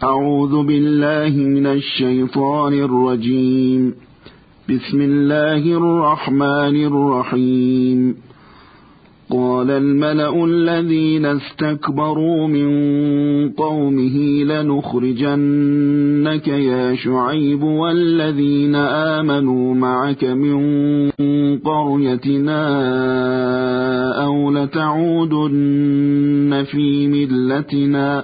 أعوذ بالله من الشيطان الرجيم. بسم الله الرحمن الرحيم. قال الملأ الذين استكبروا من قومه لنخرجنك يا شعيب والذين آمنوا معك من قريتنا أو لتعودن في ملتنا.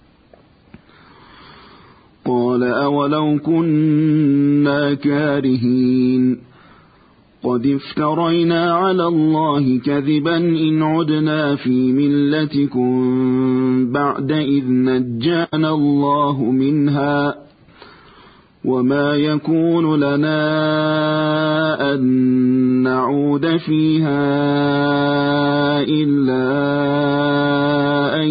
قال أولو كنا كارهين قد افترينا على الله كذبا إن عدنا في ملتكم بعد إذ نجانا الله منها وما يكون لنا أن نعود فيها إلا أن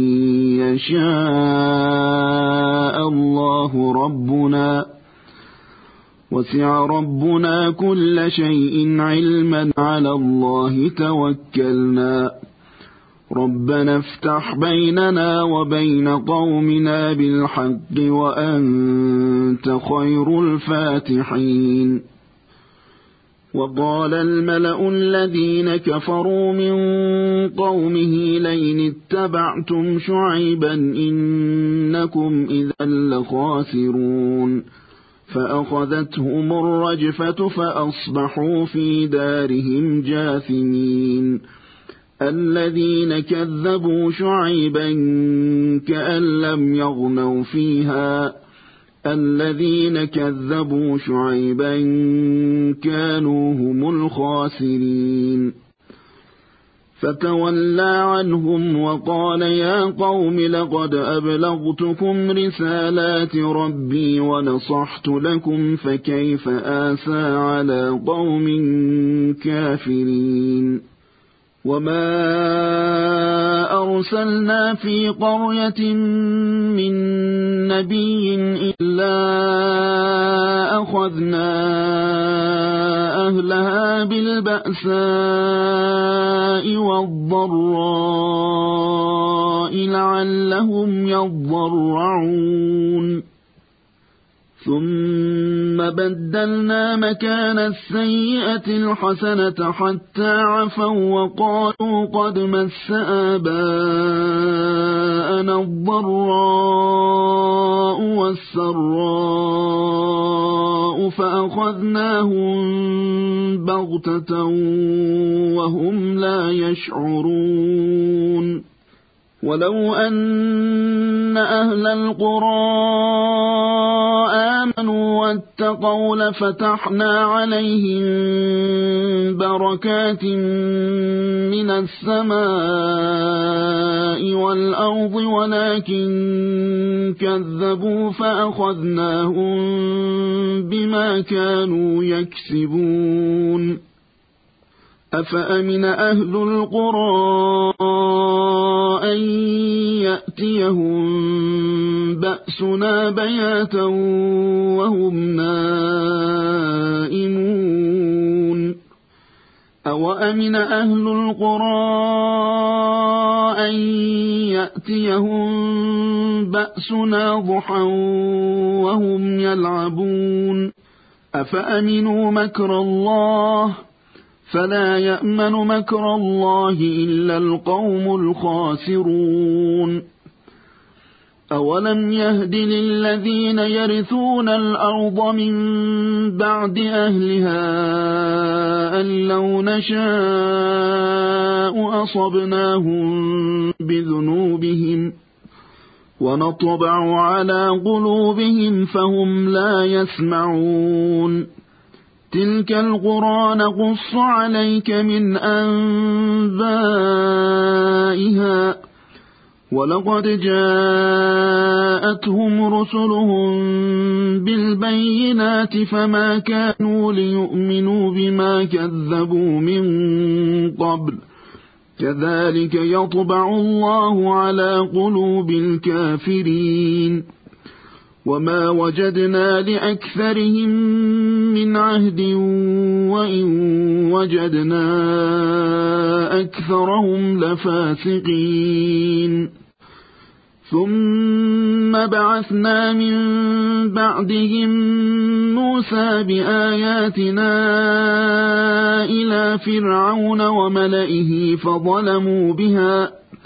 يشاء الله ربنا وسع ربنا كل شيء علما على الله توكلنا ربنا افتح بيننا وبين قومنا بالحق وأنت خير الفاتحين. وقال الملأ الذين كفروا من قومه لئن اتبعتم شعيبا إنكم إذا لخاسرون فأخذتهم الرجفة فأصبحوا في دارهم جاثمين. الذين كذبوا شعيبا كأن لم يغنوا فيها الذين كذبوا شعيبا كانوا هم الخاسرين. فتولى عنهم وقال يا قوم لقد أبلغتكم رسالات ربي ونصحت لكم فكيف آسى على قوم كافرين. وما أرسلنا في قرية من نبي إلا أخذنا أهلها بالبأساء والضراء لعلهم يضرعون ثم بدلنا مكان السيئة الحسنة حتى عفوا وقالوا قد مس آباءنا الضراء والسراء فأخذناهم بغتة وهم لا يشعرون. ولو أن أهل القرى آمنوا واتقوا لفتحنا عليهم بركات من السماء والأرض ولكن كذبوا فأخذناهم بما كانوا يكسبون. أفأمن أهل القرى أن يأتيهم بأسنا بياتا وهم نائمون. أوأمن أهل القرى أن يأتيهم بأسنا ضحى وهم يلعبون. أفأمنوا مكر الله فلا يأمن مكر الله إلا القوم الخاسرون. أولم يهد للذين يرثون الأرض من بعد أهلها أن لو نشاء أصبناهم بذنوبهم ونطبع على قلوبهم فهم لا يسمعون. تلك القرى نقص عليك من أنبائها ولقد جاءتهم رسلهم بالبينات فما كانوا ليؤمنوا بما كذبوا من قبل كذلك يطبع الله على قلوب الكافرين. وما وجدنا لأكثرهم من عهد وإن وجدنا أكثرهم لفاسقين. ثم ثم بعثنا من بعدهم موسى بآياتنا إلى فرعون وملئه فظلموا بها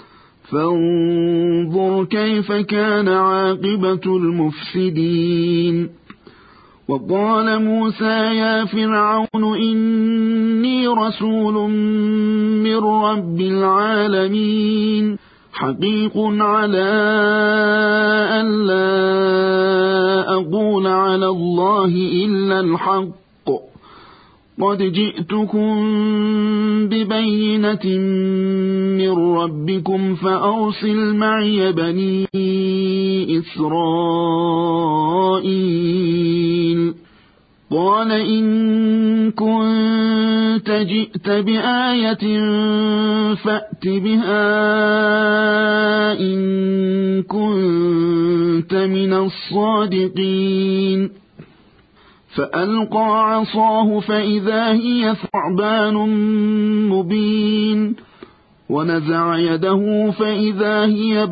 فانظر كيف كان عاقبة المفسدين. وقال موسى يا فرعون إني رسول من رب العالمين حقيق على أن لا أقول على الله إلا الحق قد جئتكم ببينة من ربكم فأرسل معي بني إسرائيل. قال إن كنت جئت بآية فأت بها إن كنت من الصادقين. فألقى عصاه فإذا هي ثعبان مبين ونزع يده فإذا هي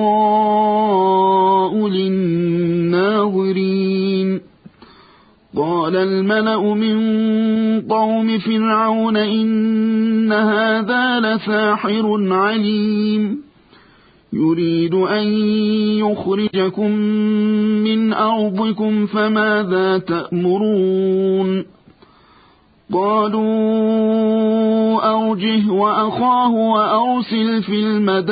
بيضاء للناظرين. قال الملأ من قوم فرعون إن هذا لساحر عليم يريد أن يخرجكم من أرضكم فماذا تأمرون. قالوا أرجه وأخاه وأرسل في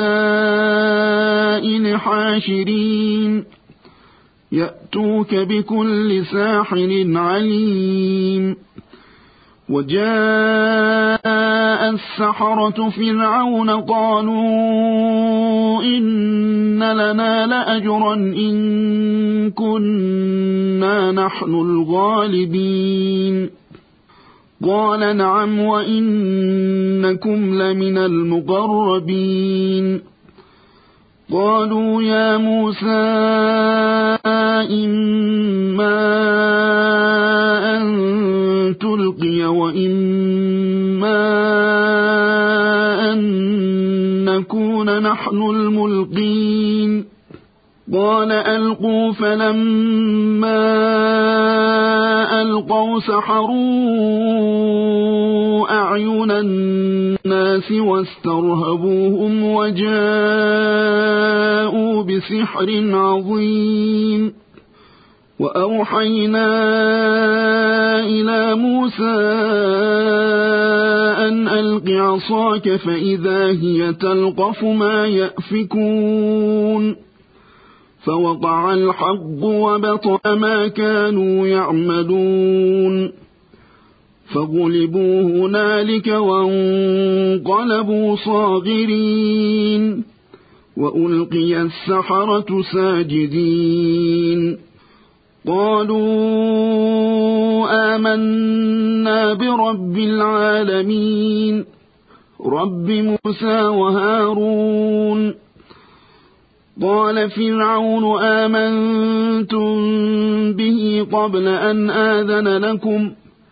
المدائن حاشرين يأتوك بكل ساحر عليم. وجاء السحرة فرعون قالوا إن لنا لأجرا إن كنا نحن الغالبين. قال نعم وإنكم لمن المقربين. قالوا يا موسى إما أن تلقي وإما أن نكون نحن الملقين. قال ألقوا فلما ألقوا سحروا أعين الناس واسترهبوهم وجاءوا بسحر عظيم. وأوحينا إلى موسى أن ألق عصاك فإذا هي تلقف ما يأفكون. فوقع الحق وبطل ما كانوا يعملون فغلبوا هنالك وانقلبوا صاغرين وألقي السحرة ساجدين. قالوا آمنا برب العالمين رب موسى وهارون. قال فرعون آمنتم به قبل أن آذن لكم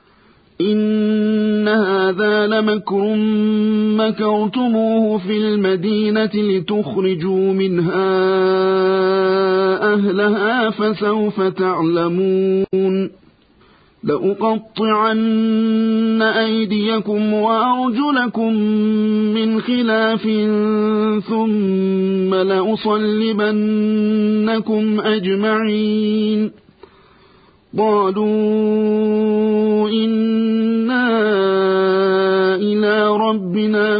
إن هذا لمكر مكرتموه في المدينة لتخرجوا منها أهلها فسوف تعلمون. لأقطعن أيديكم وأرجلكم من خلاف ثم لأصلبنكم أجمعين. قالوا إنا إلى ربنا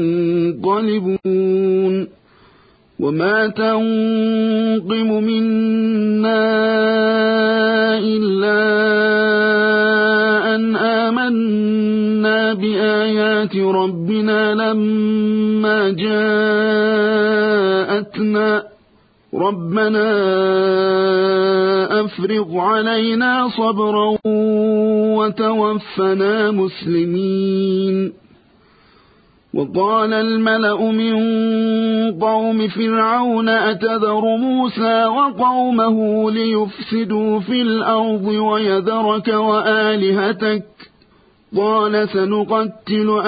منقلبون. وما تنقم منا إلا أن آمنا بآيات ربنا لما جاءتنا ربنا أفرغ علينا صبرا وتوفنا مسلمين. وقال الملأ من قوم فرعون أتذر موسى وقومه ليفسدوا في الأرض ويذرك وآلهتك قال سنقتل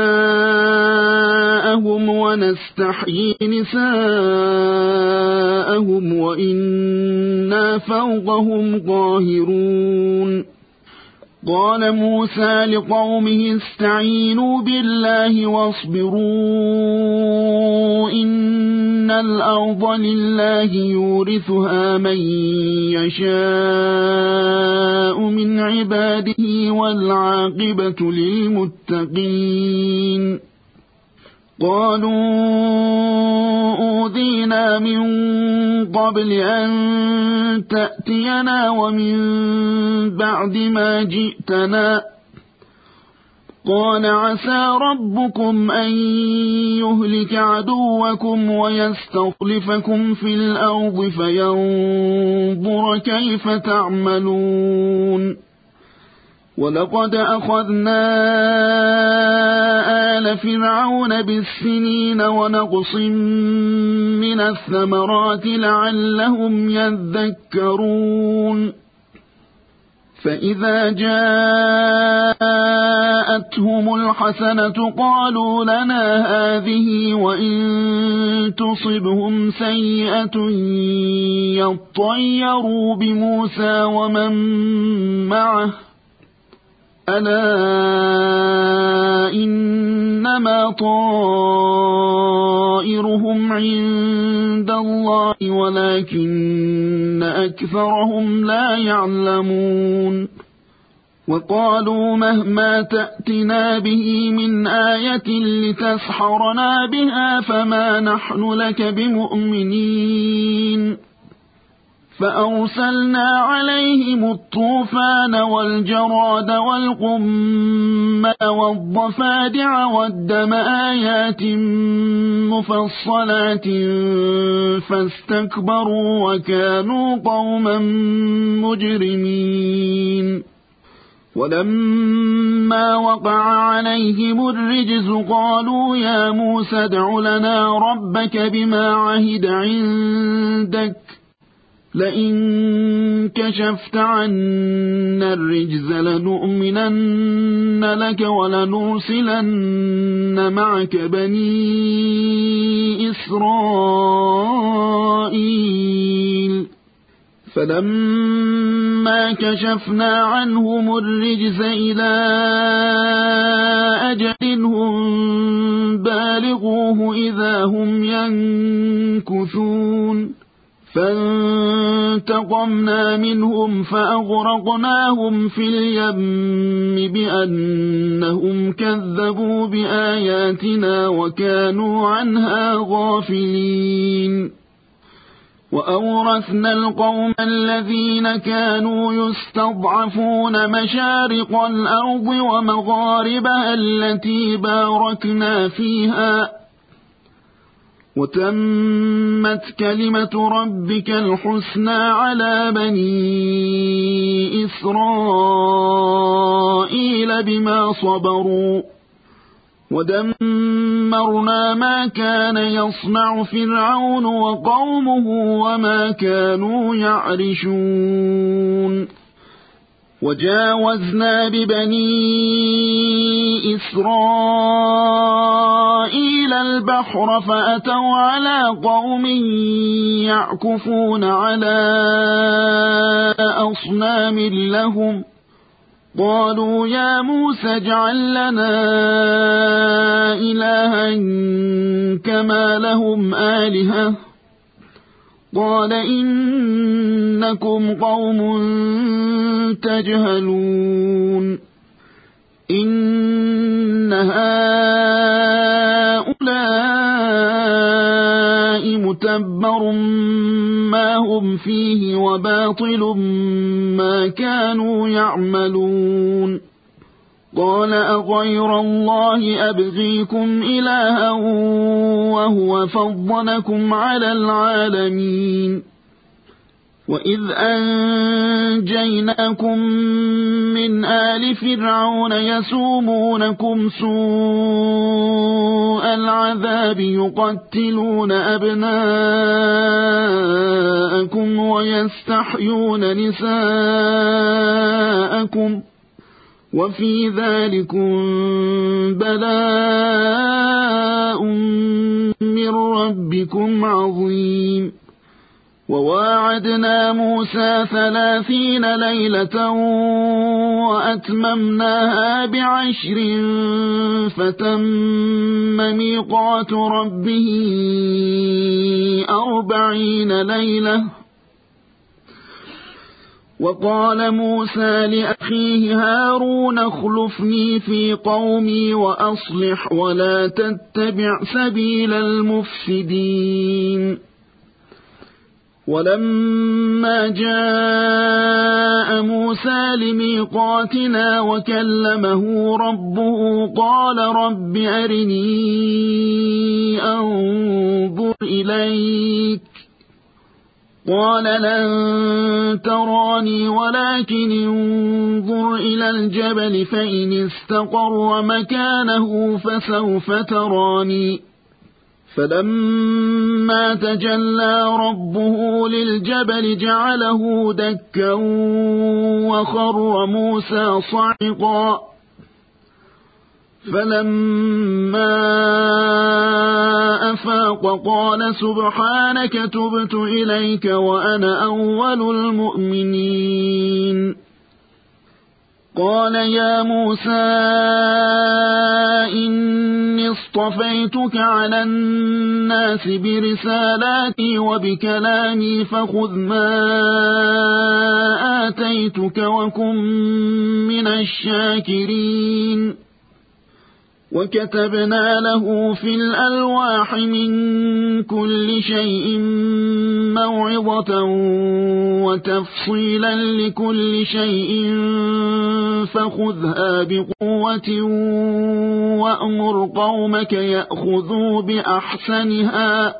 أبناءهم ونستحيي نساءهم وراءهم وإنا فوقهم قاهرون قال موسى لقومه استعينوا بالله واصبروا إن الأرض لله يورثها من يشاء من عباده والعاقبة للمتقين قالوا أوذينا من قبل أن تأتينا ومن بعد ما جئتنا قال عسى ربكم أن يهلك عدوكم ويستخلفكم في الأرض فينظر كيف تعملون ولقد أخذنا آل فرعون بالسنين ونقص من الثمرات لعلهم يذكرون فإذا جاءتهم الحسنة قالوا لنا هذه وإن تصبهم سيئة يطيروا بموسى ومن معه ألا إنما طائرهم عند الله ولكن أكثرهم لا يعلمون وقالوا مهما تأتنا به من آية لتسحرنا بها فما نحن لك بمؤمنين فأرسلنا عليهم الطوفان والجراد والقمل والضفادع والدم آيات مفصلات فاستكبروا وكانوا قوما مجرمين ولما وقع عليهم الرجز قالوا يا موسى ادع لنا ربك بما عهد عندك لئن كشفت عنا الرجز لنؤمنن لك ولنرسلن معك بني إسرائيل فلما كشفنا عنهم الرجز إلى أجل هم بالغوه إذا هم ينكثون فانتقمنا منهم فأغرقناهم في اليم بأنهم كذبوا بآياتنا وكانوا عنها غافلين وأورثنا القوم الذين كانوا يستضعفون مشارق الأرض ومغاربها التي باركنا فيها وتمت كلمة ربك الحسنى على بني إسرائيل بما صبروا ودمرنا ما كان يصنع فرعون وقومه وما كانوا يعرشون وجاوزنا ببني إسرائيل البحر فأتوا على قوم يعكفون على أصنام لهم قالوا يا موسى اجعل لنا إلها كما لهم آلهة قال إنكم قوم تجهلون إن هؤلاء متبر ما هم فيه وباطل ما كانوا يعملون قال أغير الله أبغيكم إلها وهو فضلكم على العالمين وإذ أنجيناكم من آل فرعون يسومونكم سوء العذاب يقتلون أبناءكم ويستحيون نساءكم وفي ذلكم بلاء من ربكم عظيم وواعدنا موسى 30 ليلة وأتممناها ب10 فتم ميقات ربه 40 ليلة. وقال موسى لأخيه هارون اخلفني في قومي وأصلح ولا تتبع سبيل المفسدين. ولما جاء موسى لميقاتنا وكلمه ربه قال رب أرني أنظر إليك قال لن تراني ولكن انظر إلى الجبل فإن استقر مكانه فسوف تراني. فلما تجلى ربه للجبل جعله دكا وخر موسى صعقا. فلما أفاق قال سبحانك تبت إليك وأنا أول المؤمنين. قال يا موسى إني اصطفيتك على الناس برسالاتي وبكلامي فخذ ما آتيتك وكن من الشاكرين. وكتبنا له في الألواح من كل شيء موعظة وتفصيلا لكل شيء فخذها بقوة وأمر قومك يأخذوا بأحسنها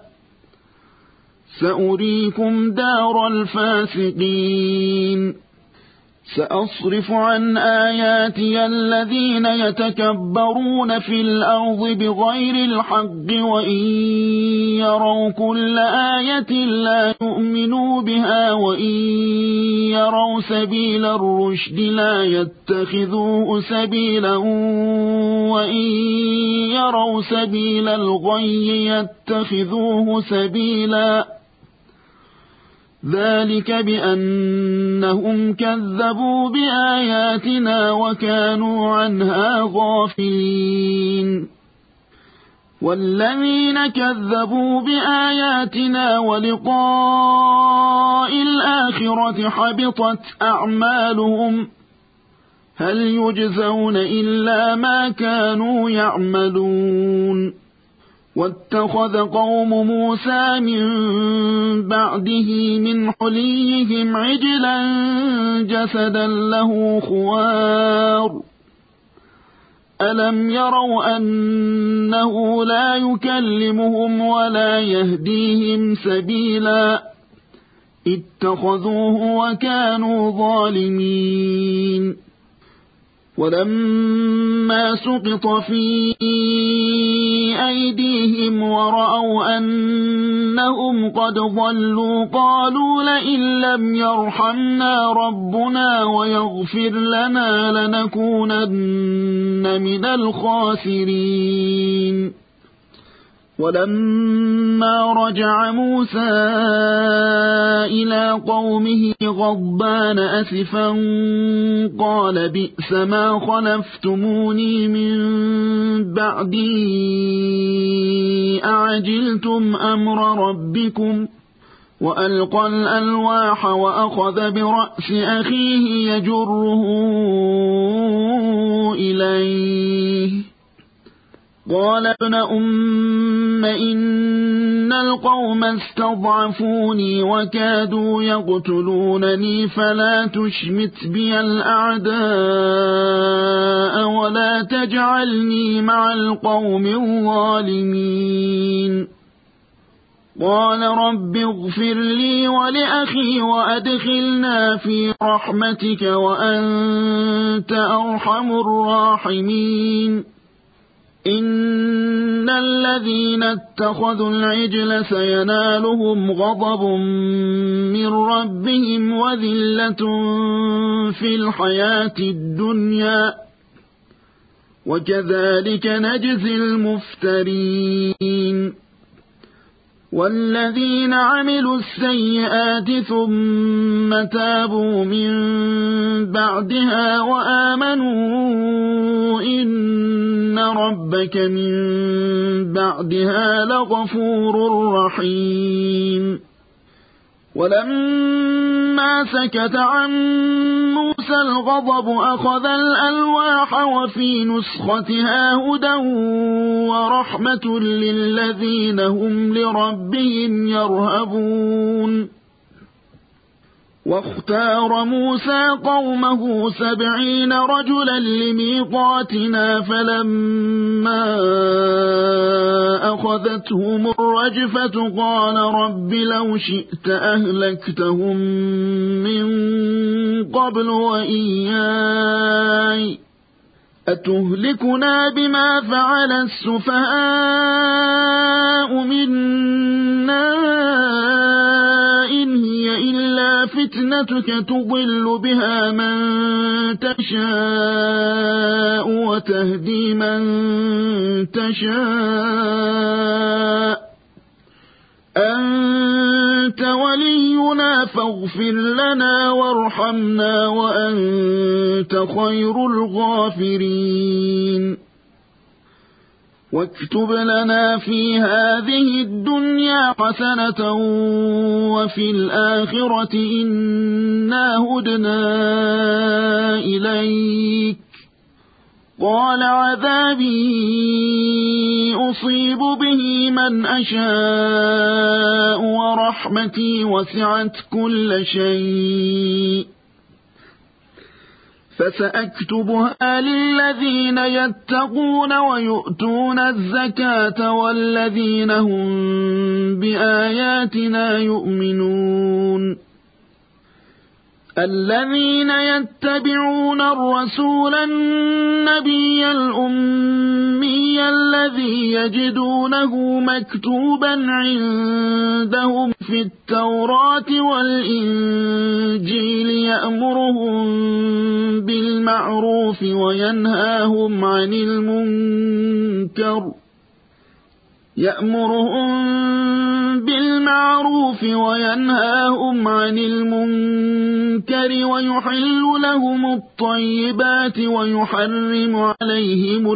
سأريكم دار الفاسقين. سأصرف عن آياتي الذين يتكبرون في الأرض بغير الحق وإن يروا كل آية لا يؤمنوا بها وإن يروا سبيل الرشد لا يتخذوه سبيلا وإن يروا سبيل الغي يتخذوه سبيلا. ذلك بأنهم كذبوا بآياتنا وكانوا عنها غافلين. والذين كذبوا بآياتنا ولقاء الآخرة حبطت أعمالهم هل يجزون إلا ما كانوا يعملون. واتخذ قوم موسى من بعده من حليهم عجلا جسدا له خوار ألم يروا أنه لا يكلمهم ولا يهديهم سبيلا اتخذوه وكانوا ظالمين. ولما سقط في أيديهم ورأوا أنهم قد ضلوا قالوا لئن لم يرحمنا ربنا ويغفر لنا لنكونن من الخاسرين. ولما رجع موسى إلى قومه غضبان أسفا قال بئس ما خلفتموني من بعدي أعجلتم أمر ربكم. وألقى الألواح وأخذ برأس أخيه يجره إليه قال ابن أم إن القوم استضعفوني وكادوا يقتلونني فلا تشمت بي الأعداء ولا تجعلني مع القوم الظالمين. قال رب اغفر لي ولأخي وأدخلنا في رحمتك وأنت أرحم الراحمين. إن الذين اتخذوا العجل سينالهم غضب من ربهم وذلة في الحياة الدنيا وكذلك نجزي المفترين. والذين عملوا السيئات ثم تابوا من بعدها وآمنوا إن ربك من بعدها لغفور رحيم. ولما سكت عن موسى الغضب أخذ الألواح وفي نسختها هدى ورحمة للذين هم لربهم يرهبون. واختار موسى قومه 70 رجلا لميقاتنا فلما أخذتهم الرجفة قال رب لو شئت أهلكتهم من قبل وإياي أتهلكنا بما فعل السفهاء منا إن هي إلا فتنتك تضل بها من تشاء وتهدي من تشاء أنت ولينا فاغفر لنا وارحمنا وأنت خير الغافرين. واكتب لنا في هذه الدنيا حسنة وفي الآخرة إنا هدنا إليك. قال عذابي أصيب به من أشاء ورحمتي وسعت كل شيء فسأكتبها للذين يتقون ويؤتون الزكاة والذين هم بآياتنا يؤمنون. الذين يتبعون الرسول النبي الأمي الذي يجدونه مكتوبا عندهم في التوراة والإنجيل يأمرهم بالمعروف وينهاهم عن المنكر ويحل لهم الطيبات ويحرم عليهم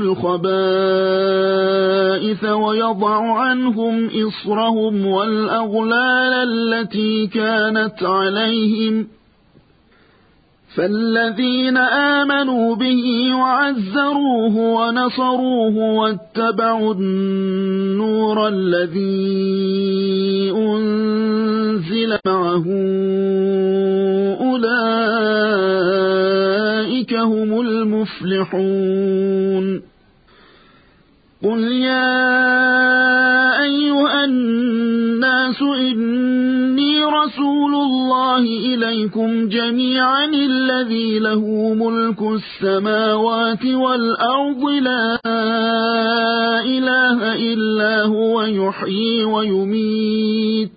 الخبائث ويضع عنهم إصرهم والأغلال التي كانت عليهم. فالذين آمنوا به وعزروه ونصروه واتبعوا النور الذي أنزل معه أولئك هم المفلحون. قل يا أيها الناس إني رسول الله إليكم جميعا الذي له ملك السماوات والأرض لا إله إلا هو يحيي ويميت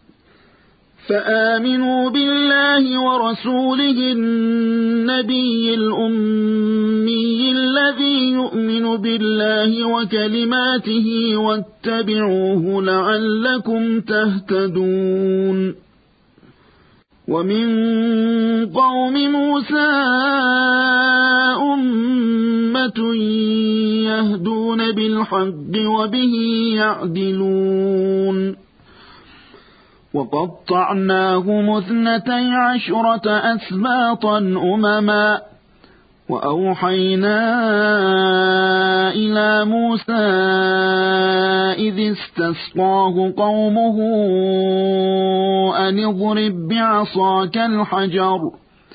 فآمنوا بالله ورسوله النبي الأمي الذي يؤمن بالله وكلماته واتبعوه لعلكم تهتدون. ومن قوم موسى أمة يهدون بالحق وبه يعدلون. وقطعناهم 12 أسباطا أمما وأوحينا إلى موسى إذ استسقاه قومه أن اضرب بعصاك الحجر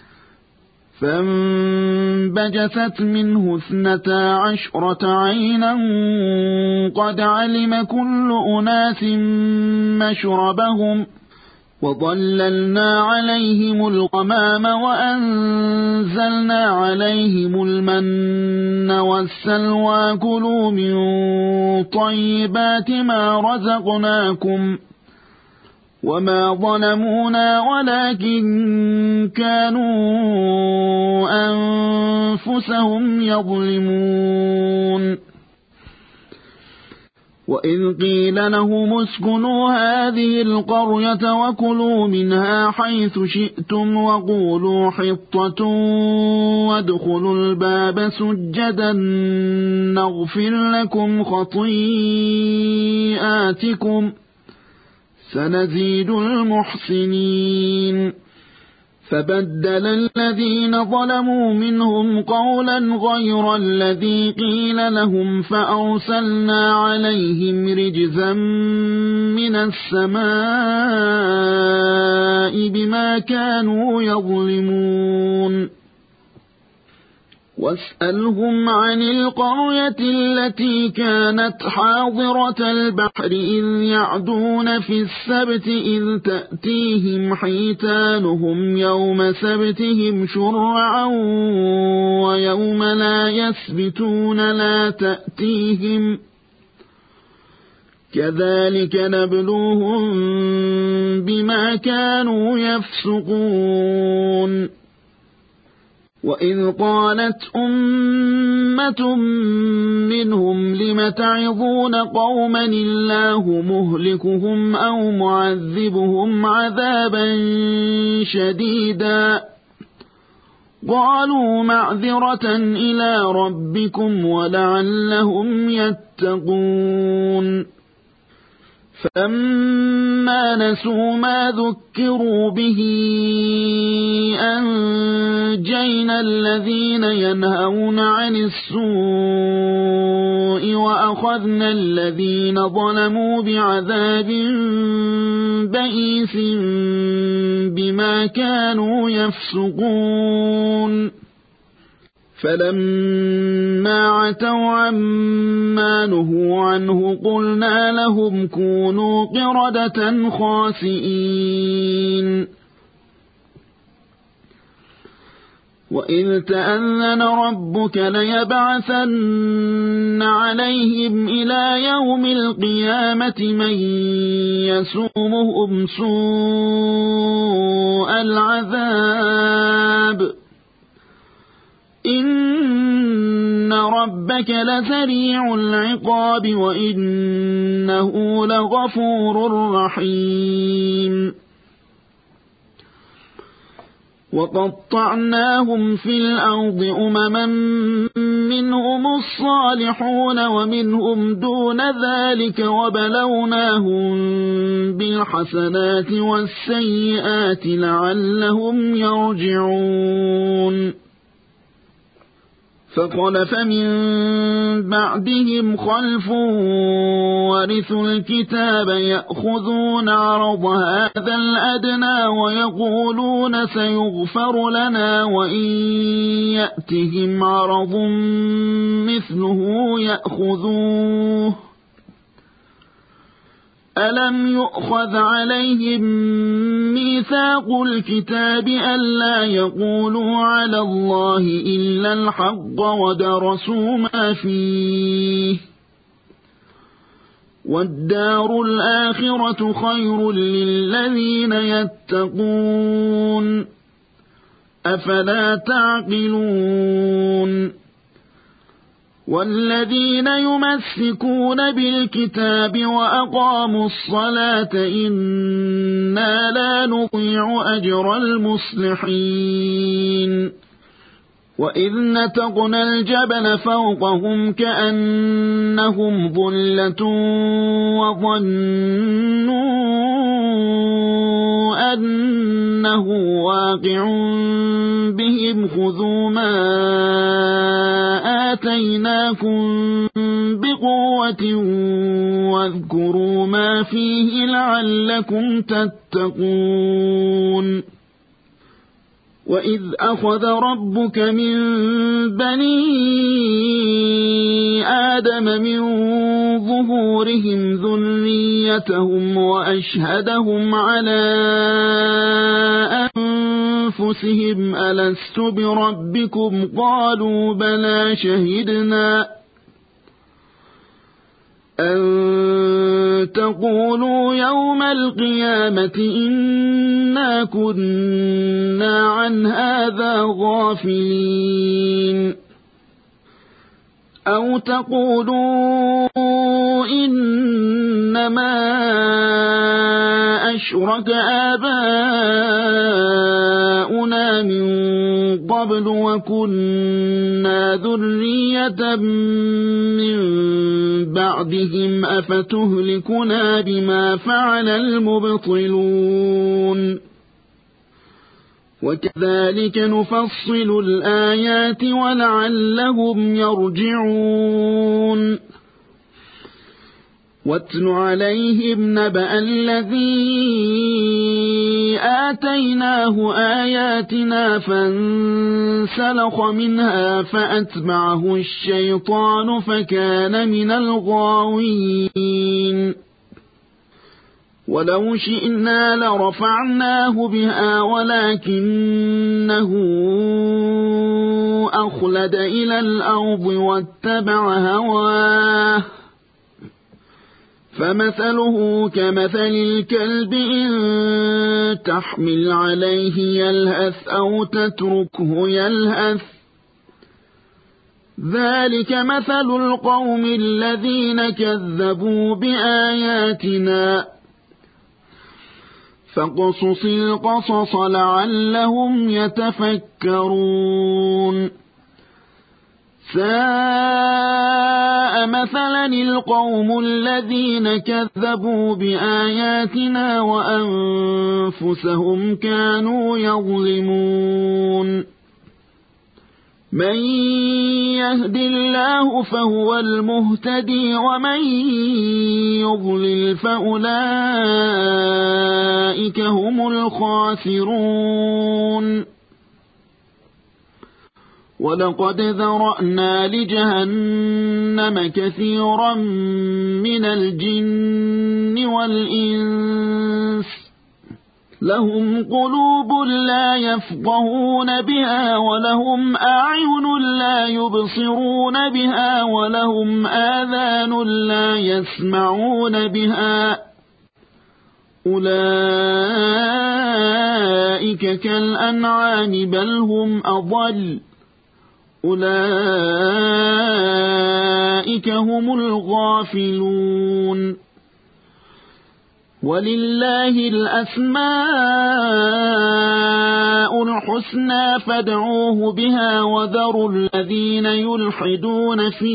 فانبجست منه 12 عينا قد علم كل أناس مشربهم وظللنا عليهم الغمام وأنزلنا عليهم المن والسلوى كلوا من طيبات ما رزقناكم وما ظلمونا ولكن كانوا أنفسهم يظلمون. وإذ قيل لهم اسكنوا هذه القرية وكلوا منها حيث شئتم وقولوا حطة وادخلوا الباب سجدا نغفر لكم خطيئاتكم سنزيد المحسنين فبدل الذين ظلموا منهم قولا غير الذي قيل لهم فأرسلنا عليهم رجزا من السماء بما كانوا يظلمون واسألهم عن القرية التي كانت حاضرة البحر إذ يعدون في السبت إذ تأتيهم حيتانهم يوم سبتهم شرعا ويوم لا يسبتون لا تأتيهم كذلك نبلوهم بما كانوا يفسقون وإذ قالت أمة منهم لم تعظون قوما الله مهلكهم أو معذبهم عذابا شديدا قالوا معذرة إلى ربكم ولعلهم يتقون فلما نسوا ما ذكروا به أنجينا الذين ينهون عن السوء وأخذنا الذين ظلموا بعذاب بئيس بما كانوا يفسقون فلما عتوا عما نهوا عنه قلنا لهم كونوا قردة خاسئين وإذ تأذن ربك ليبعثن عليهم إلى يوم القيامة من يسومهم سوء العذاب إن ربك لسريع العقاب وإنه لغفور رحيم وقطعناهم في الأرض أمما منهم الصالحون ومنهم دون ذلك وبلوناهم بالحسنات والسيئات لعلهم يرجعون فخلف من بعدهم خلف ورثوا الكتاب يأخذون عرض هذا الأدنى ويقولون سيغفر لنا وإن يأتهم عرض مثله يأخذوه ألم يؤخذ عليهم ميثاق الكتاب ألا يقولوا على الله إلا الحق ودرسوا ما فيه والدار الآخرة خير للذين يتقون أفلا تعقلون والذين يمسكون بالكتاب وأقاموا الصلاة إنا لا نطيع أجر المصلحين وإذ نتقنا الجبل فوقهم كأنهم ظلة وظنوا أنه واقع بهم خذوا ما آتيناكم بقوة واذكروا ما فيه لعلكم تتقون وإذ أخذ ربك من بني آدم من ظهورهم ذريتهم وأشهدهم على أنفسهم ألست بربكم قالوا بلى شهدنا أن تقولوا يوم القيامة إنا كنا عن هذا غافلين أو تقولوا إنما أشرك آباؤنا من قبل وكنا ذرية من بعدهم أفتهلكنا بما فعل المبطلون وكذلك نفصل الآيات ولعلهم يرجعون واتل عليهم نبأ الذي آتيناه آياتنا فانسلخ منها فأتبعه الشيطان فكان من الغاوين ولو شئنا لرفعناه بها ولكنه أخلد إلى الأرض واتبع هواه فمثله كمثل الكلب إن تحمل عليه يلهث أو تتركه يلهث ذلك مثل القوم الذين كذبوا بآياتنا فاقصص القصص لعلهم يتفكرون ساء مثلا القوم الذين كذبوا بآياتنا وأنفسهم كانوا يظلمون من يهد الله فهو المهتدي ومن يضلل فأولئك هم الخاسرون ولقد ذرأنا لجهنم كثيرا من الجن والإنس لهم قلوب لا يفقهون بها ولهم أعين لا يبصرون بها ولهم آذان لا يسمعون بها أولئك كالأنعام بل هم أضل أولئك هم الغافلون ولله الأسماء الحسنى فادعوه بها وذروا الذين يلحدون في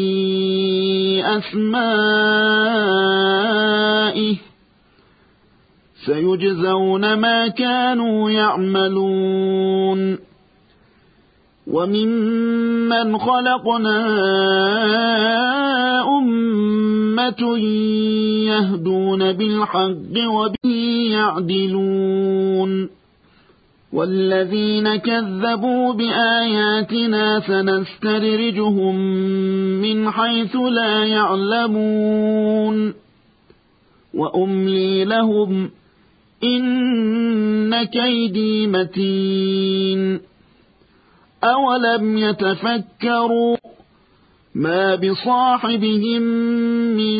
أسمائه سيجزون ما كانوا يعملون وممن خلقنا أمة يهدون بالحق وبه يعدلون والذين كذبوا بآياتنا سنستدرجهم من حيث لا يعلمون وأملي لهم إن كيدي متين أولم يتفكروا ما بصاحبهم من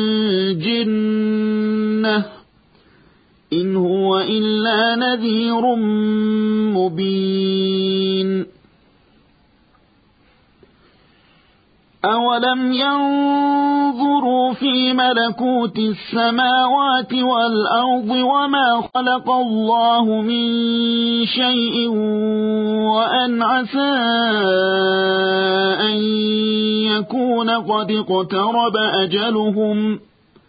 جنة إن هو إلا نذير مبين أولم ينظروا في ملكوت السماوات والأرض وما خلق الله من شيء وأن عسى أن يكون قد اقترب أجلهم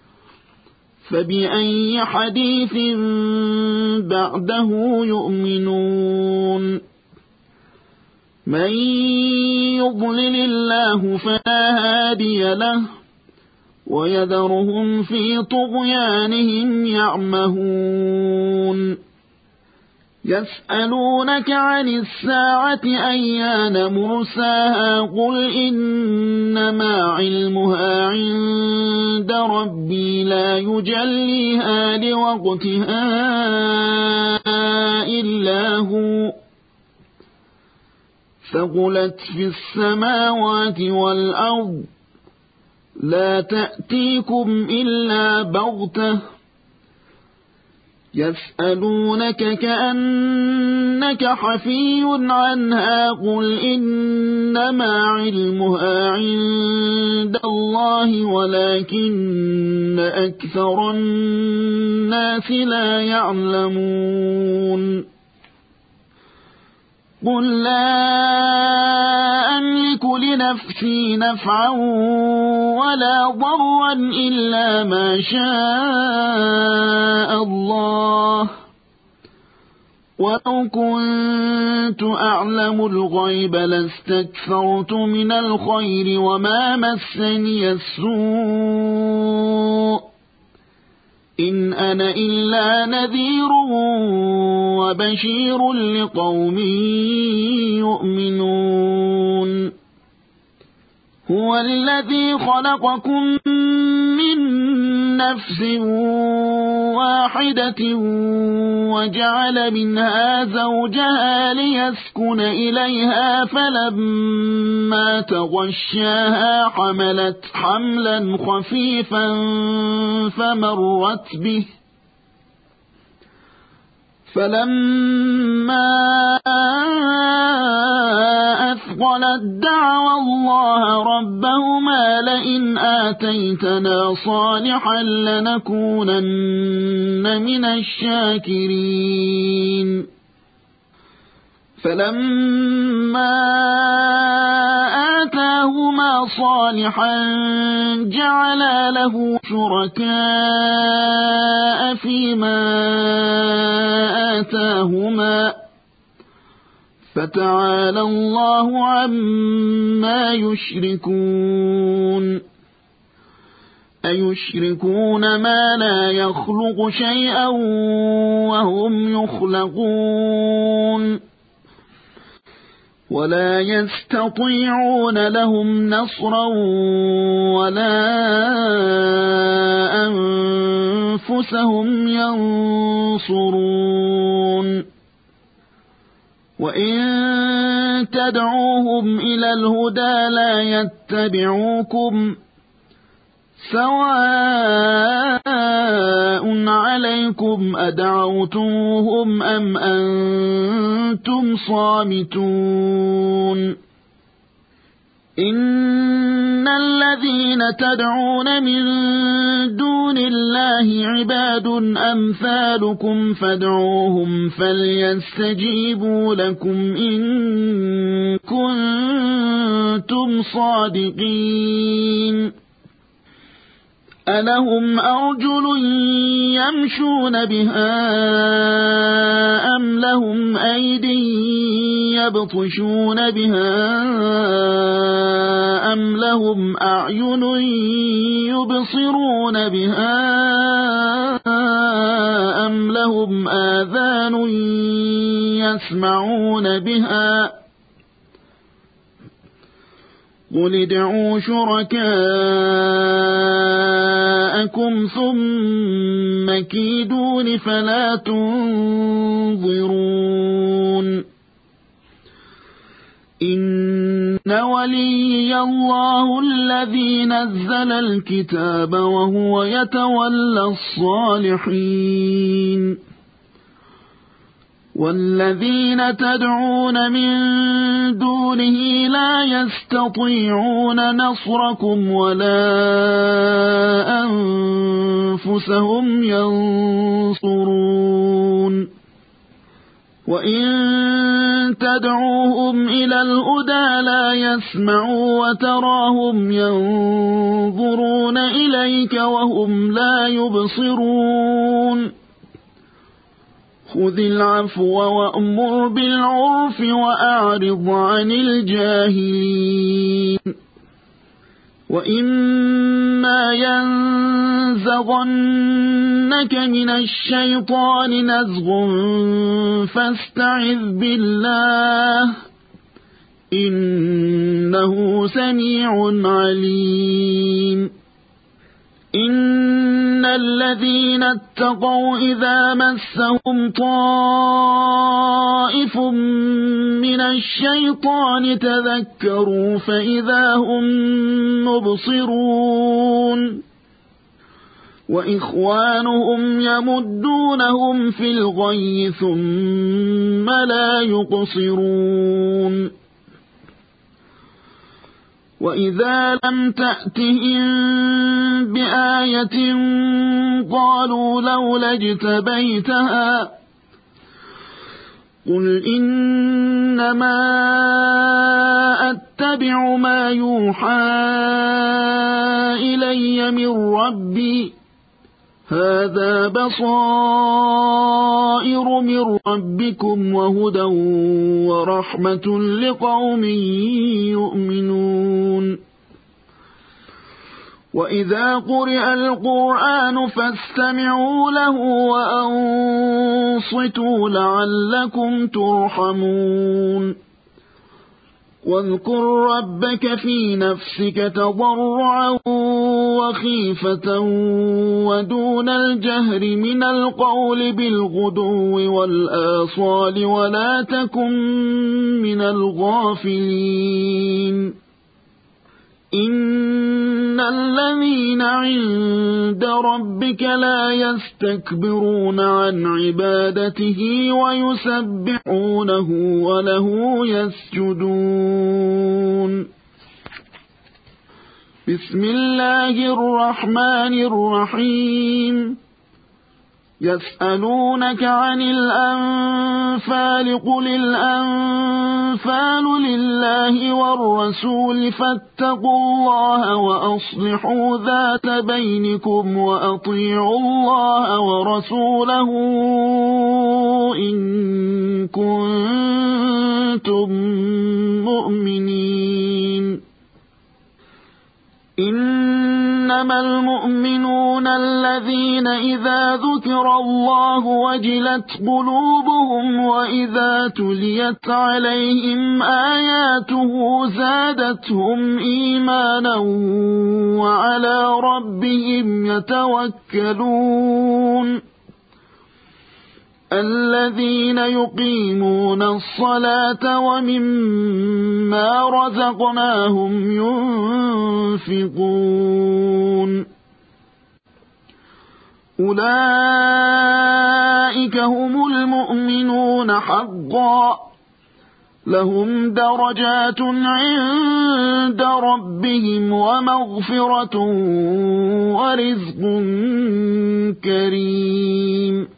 فبأي حديث بعده يؤمنون من يضلل الله فلا هادي له ويذرهم في طغيانهم يعمهون يسألونك عن الساعة أيان مرساها قل إنما علمها عند ربي لا يجليها لوقتها إلا هو ثقلت في السماوات والأرض لا تأتيكم إلا بغتة يسألونك كأنك حفي عنها قل إنما علمها عند الله ولكن أكثر الناس لا يعلمون قل لا أملك لنفسي نفعا ولا ضرا إلا ما شاء الله ولو كنت أعلم الغيب لاستكثرت من الخير وما مسني السوء إن أنا إلا نذير وبشير لقوم يؤمنون هو الذي خلقكم من نفس واحدة وجعل منها زوجها ليسكن إليها فلما تغشاها حملت حملا خفيفا فمرت به فلما أثقلت دعوا الله ربهما لئن آتيتنا صالحا لنكونن من الشاكرين فلما آتاهما صالحا جعلا له شركاء فيما آتاهما فتعالى الله عما يشركون أيشركون ما لا يخلق شيئا وهم يخلقون ولا يستطيعون لهم نصرا ولا أنفسهم ينصرون وإن تدعوهم إلى الهدى لا يتبعوكم سواء عليكم أدعوتموهم أم أنتم صامتون إن الذين تدعون من دون الله عباد أمثالكم فادعوهم فليستجيبوا لكم إن كنتم صادقين ألهم أرجل يمشون بها أم لهم أيدي يبطشون بها أم لهم أعين يبصرون بها أم لهم آذان يسمعون بها قل ادعوا شركاءكم ثم كيدون فلا تنظرون إن ولي الله الذي نزل الكتاب وهو يتولى الصالحين والذين تدعون من دونه لا يستطيعون نصركم ولا أنفسهم ينصرون وإن تدعوهم إلى الهدى لا يسمعوا وتراهم ينظرون إليك وهم لا يبصرون خذ العفو وأمر بالعرف وأعرض عن الجاهلين وإما ينزغنك من الشيطان نزغ فاستعذ بالله إنه سميع عليم إن الذين اتقوا إذا مسهم طائف من الشيطان تذكروا فإذا هم مبصرون وإخوانهم يمدونهم في الغي ثم لا يقصرون وإذا لم تأتهم بآية قالوا لولا اجتبيتها قل إنما أتبع ما يوحى إلي من ربي هذا بصائر من ربكم وهدى ورحمة لقوم يؤمنون وإذا قرئ القرآن فاستمعوا له وأنصتوا لعلكم ترحمون واذكر ربك في نفسك تضرعا وخيفة ودون الجهر من القول بالغدو والآصال ولا تكن من الغافلين إن الذين عند ربك لا يستكبرون عن عبادته ويسبحونه وله يسجدون بسم الله الرحمن الرحيم يسألونك عن الأنفال قل الأنفال لله والرسول فاتقوا الله وأصلحوا ذات بينكم وأطيعوا الله ورسوله إن كنتم مؤمنين إنما المؤمنون الذين إذا ذكر الله وجلت قلوبهم وإذا تليت عليهم آياته زادتهم إيمانا وعلى ربهم يتوكلون الذين يقيمون الصلاة ومما رزقناهم ينفقون أولئك هم المؤمنون حقا لهم درجات عند ربهم ومغفرة ورزق كريم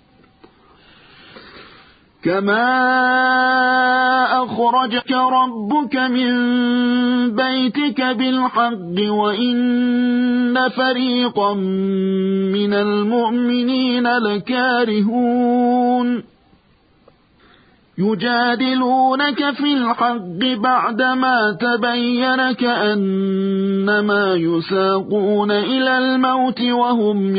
كما أخرجك ربك من بيتك بالحق وإن فريقا من المؤمنين لكارهون يجادلونك في الحق بعدما تبين كأنما يساقون إلى الموت وهم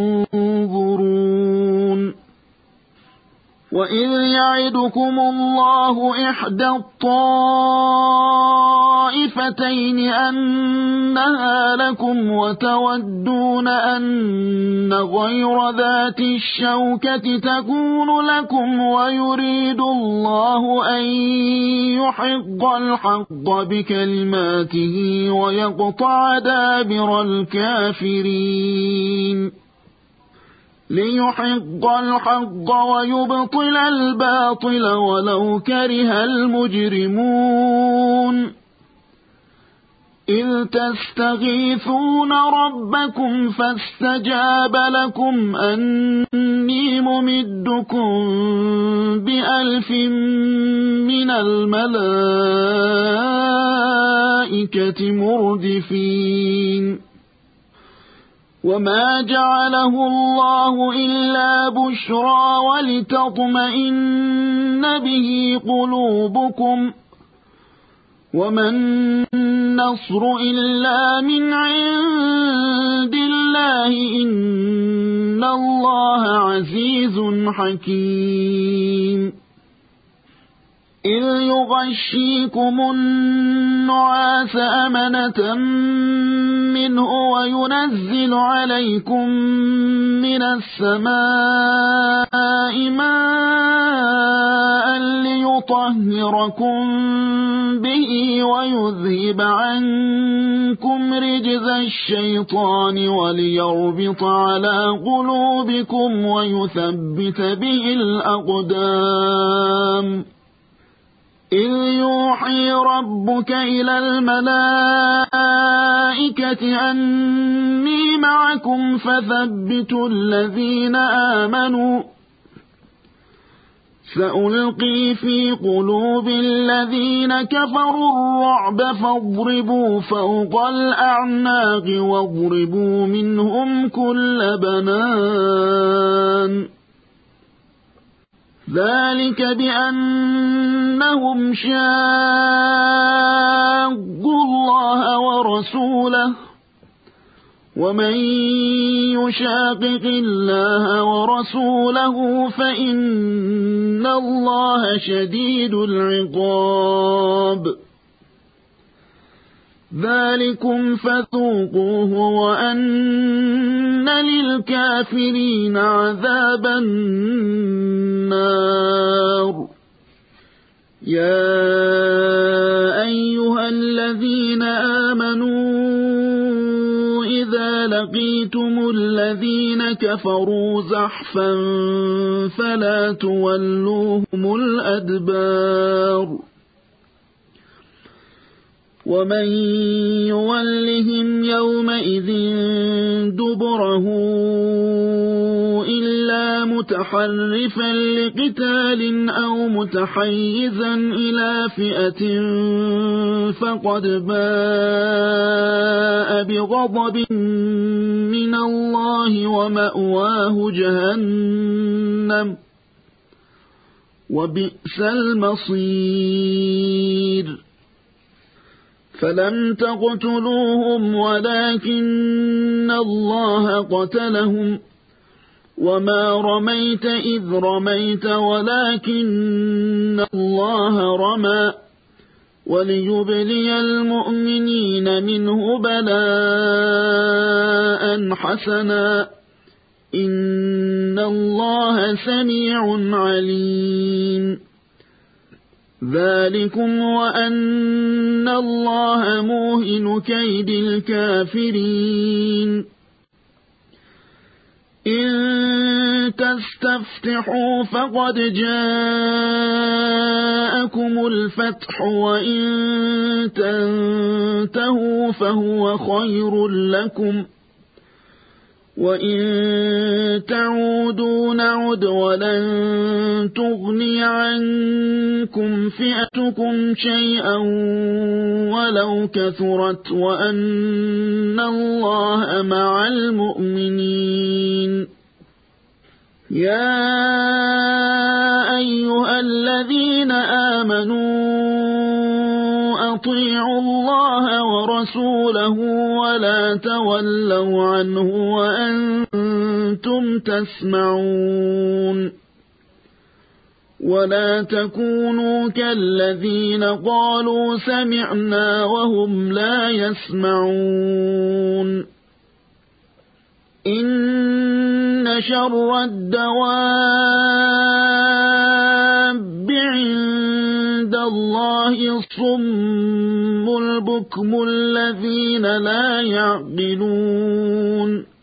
ينظرون وإذ يعدكم الله إحدى الطائفتين أنها لكم وتودون أن غير ذات الشوكة تكون لكم ويريد الله أن يحق الحق بكلماته ويقطع دابر الكافرين ليحق الحق ويبطل الباطل ولو كره المجرمون إذ تستغيثون ربكم فاستجاب لكم أني ممدكم ب1000 من الملائكة مردفين وما جعله الله إلا بشرى ولتطمئن به قلوبكم وما النصر إلا من عند الله إن الله عزيز حكيم إذ يغشيكم النعاس أمنة منه وينزل عليكم من السماء ماء ليطهركم به ويذهب عنكم رجز الشيطان وليربط على قلوبكم ويثبت به الأقدام إذ يوحي ربك إلى الملائكة أني معكم فثبتوا الذين آمنوا سألقي في قلوب الذين كفروا الرعب فاضربوا فوق الأعناق واضربوا منهم كل بنان ذلك بأنهم شاقوا الله ورسوله ومن يشاقق الله ورسوله فإن الله شديد العقاب ذلكم فذوقوه وأن للكافرين عذاب النار يا أيها الذين آمنوا إذا لقيتم الذين كفروا زحفا فلا تولوهم الأدبار ومن يولهم يومئذ دبره إلا متحرفا لقتال أو متحيزا إلى فئة فقد باء بغضب من الله ومأواه جهنم وبئس المصير فلم تقتلوهم ولكن الله قتلهم وما رميت إذ رميت ولكن الله رمى وليبلي المؤمنين منه بلاء حسنا إن الله سميع عليم ذلكم وأن الله موهن كيد الكافرين إن تستفتحوا فقد جاءكم الفتح وإن تنتهوا فهو خير لكم وإن تعودوا نعد ولن تغني عنكم فئتكم شيئا ولو كثرت وأن الله مع المؤمنين يا أيها الذين آمنوا أطيعوا الله ورسوله ولا تولوا عنه وأنتم تسمعون ولا تكونوا كالذين قالوا سمعنا وهم لا يسمعون إن شر الدواب عند الله الصم البكم الذين لا يعقلون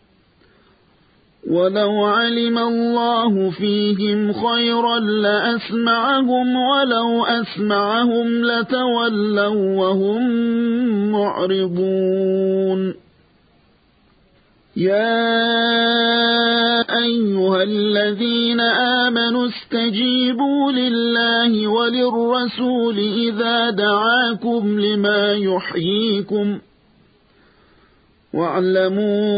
ولو علم الله فيهم خيرا لأسمعهم ولو أسمعهم لتولوا وهم معرضون يا أيها الذين آمنوا استجيبوا لله وللرسول إذا دعاكم لما يحييكم واعلموا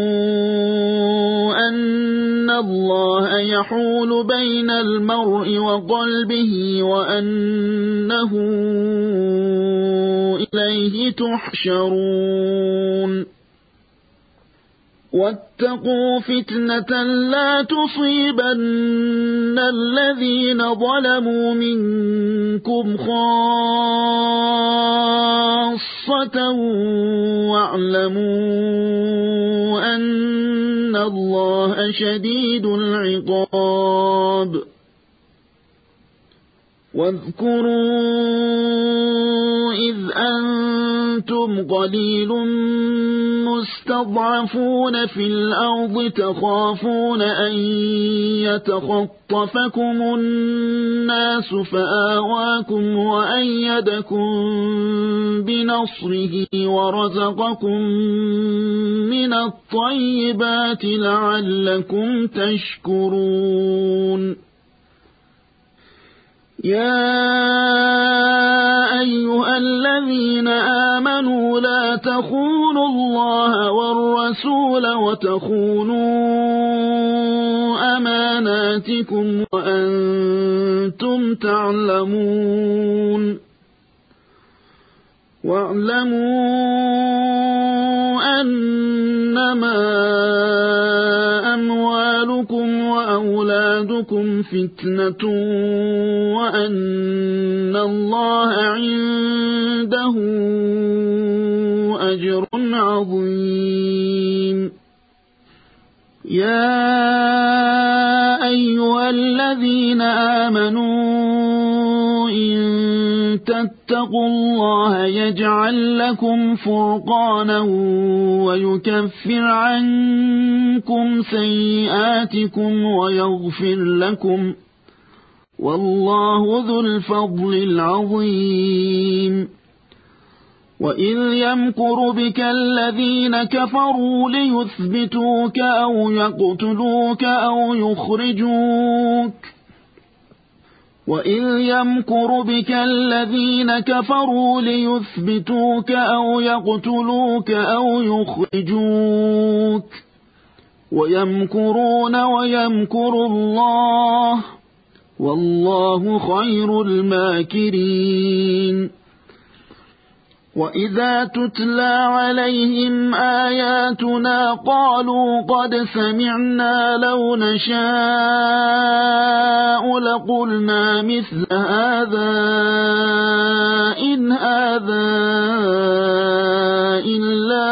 أن الله يحول بين المرء وقلبه وأنه إليه تحشرون واتقوا فتنة لا تصيبن الذين ظلموا منكم خاصة واعلموا أن الله شديد العقاب واذكروا إذ أنتم قليل مستضعفون في الأرض تخافون أن يتخطفكم الناس فآواكم وأيدكم بنصره ورزقكم من الطيبات لعلكم تشكرون يا أيها الذين آمنوا لا تخونوا الله والرسول وتخونوا أماناتكم وأنتم تعلمون واعلموا أنما أموالكم وأولادكم فتنة وأن الله عنده أجر عظيم يا أيها الذين آمنوا إن تتقوا الله يجعل لكم فرقانا ويكفر عنكم سيئاتكم ويغفر لكم والله ذو الفضل العظيم وإذ يمكر بك الذين كفروا ليثبتوك أو يقتلوك أو يخرجوك وإذ يمكر بك الذين كفروا ليثبتوك أو يقتلوك أو يخرجوك ويمكرون ويمكر الله والله خير الماكرين وإذا تتلى عليهم آياتنا قالوا قد سمعنا لو نشاء لقلنا مثل هذا إن هذا إلا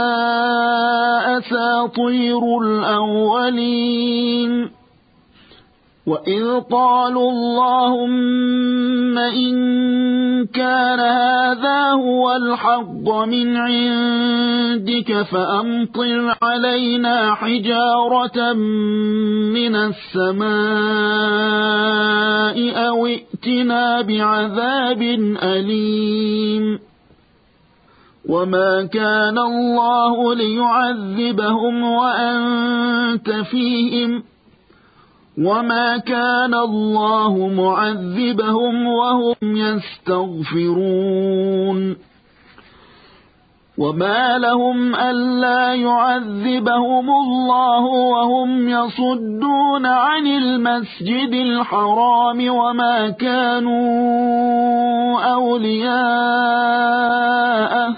أساطير الأولين وإذ قالوا اللهم إن كان هذا هو الحق من عندك فأمطر علينا حجارة من السماء أو ائتنا بعذاب أليم وما كان الله ليعذبهم وأنت فيهم وما كان الله معذبهم وهم يستغفرون وما لهم ألا يعذبهم الله وهم يصدون عن المسجد الحرام وما كانوا أولياءه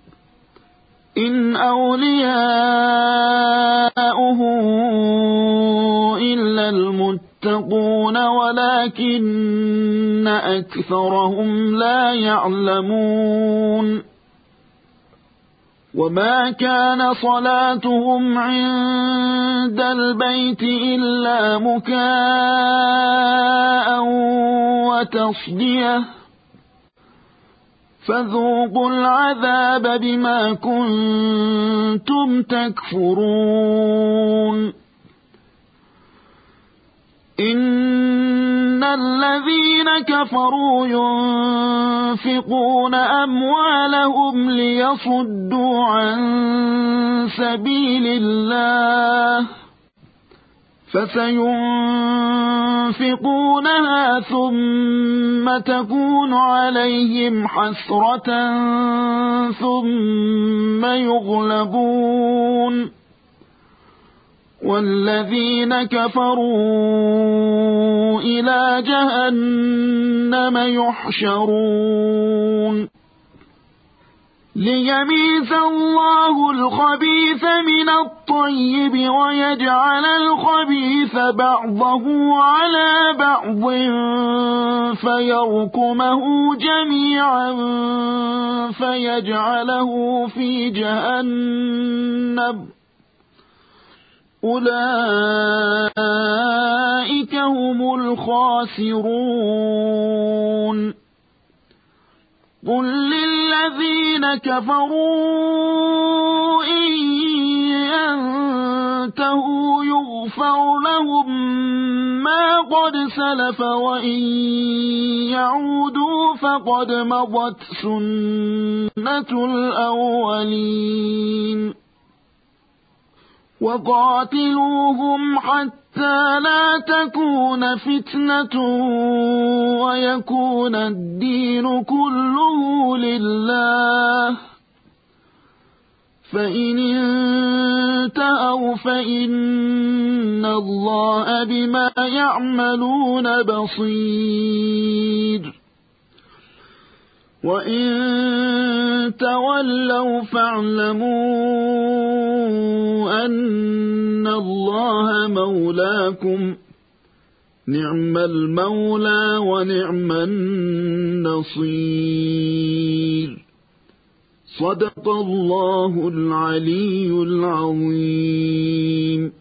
إن أولياؤه إلا المتقون ولكن أكثرهم لا يعلمون وما كان صلاتهم عند البيت إلا مكاء وتصدية فذوقوا العذاب بما كنتم تكفرون إن الذين كفروا ينفقون أموالهم ليصدوا عن سبيل الله فسينفقونها ثم تكون عليهم حسرة ثم يغلبون والذين كفروا إلى جهنم يحشرون ليميز الله الخبيث من الطيب ويجعل الخبيث بعضه على بعض فيركمه جميعا فيجعله في جهنم أولئك هم الخاسرون قل للذين كفروا إن ينتهوا يغفر لهم ما قد سلف وإن يعودوا فقد مضت سنة الأولين وقاتلوهم حتى لا تكون فتنة ويكون الدين كله لله فإن انتهوا فإن الله بما يعملون بصير وإن تولوا فاعلموا أن الله مولاكم نعم المولى ونعم النصير صدق الله العلي العظيم.